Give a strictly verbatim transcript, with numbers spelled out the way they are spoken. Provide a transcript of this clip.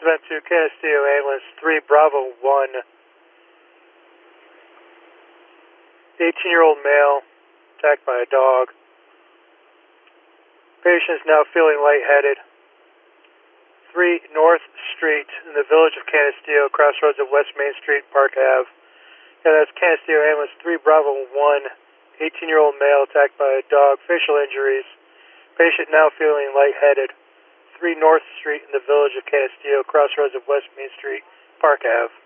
event to Canisteo Ambulance three Bravo one. eighteen-year-old male attacked by a dog. Patient is now feeling lightheaded. three North Street in the village of Canisteo, crossroads of West Main Street, Park Avenue. Yeah, that's Canisteo Ambulance three Bravo one. eighteen-year-old male attacked by a dog. Facial injuries. Patient now feeling lightheaded. three North Street in the village of Canisteo, crossroads of West Main Street, Park Avenue.